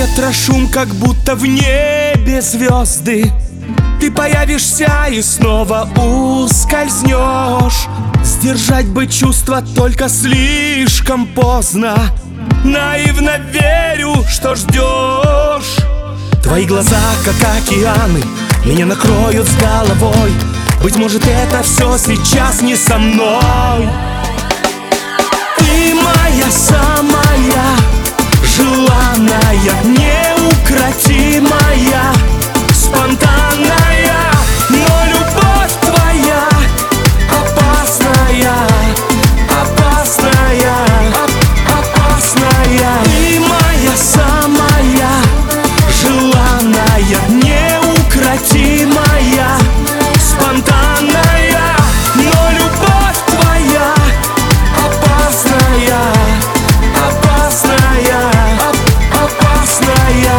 ветра шум, как будто в небе звезды. Ты появишься и снова ускользнешь. Сдержать бы чувства только слишком поздно. Наивно верю, что ждешь. Твои глаза, как океаны, меня накроют с головой. Быть может, это все сейчас не со мной. Ты моя самая желанная, неукротимая, спонтанная. Но любовь твоя опасная, опасная, опасная. Ты моя самая желанная, неукротимая, спонтанная. Но любовь твоя опасная, опасная, опасная.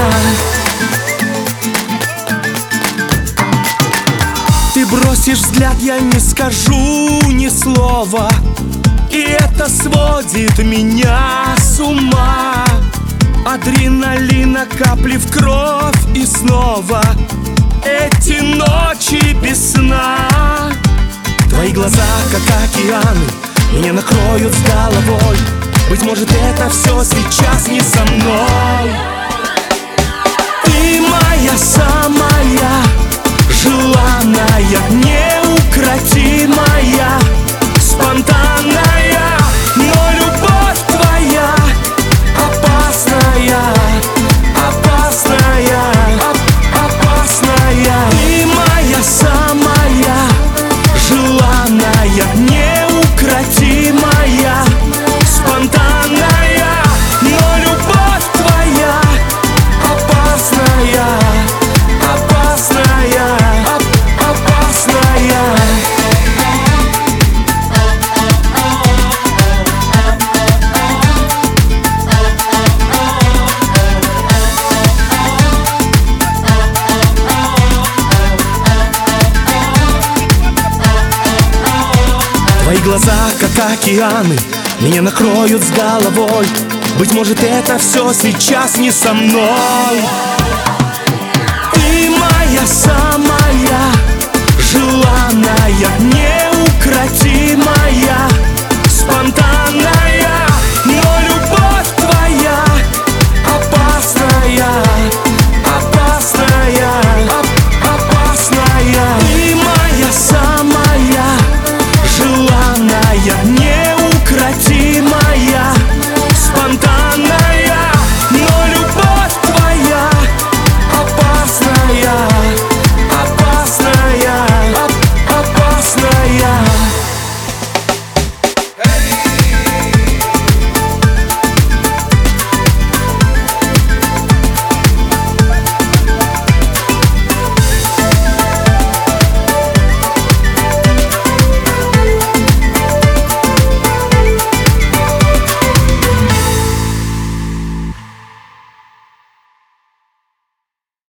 Ты бросишь взгляд, я не скажу ни слова, и это сводит меня с ума. Адреналина, капли в кровь и снова эти ночи без сна. Твои глаза, как океаны, меня накроют с головой. Быть может, это все сейчас не со мной. Ты моя самая желанная, неукротимая, спонтанная. Но любовь твоя опасная, опасная, опасная. Ты моя самая желанная, неукротимая, спонтанная. Но любовь твоя опасная, опасная, опасная. Твои глаза, как океаны, меня накроют с головой. Быть может, это все сейчас не со мной. Ты моя самая желанная, неукротимая, спонтанная.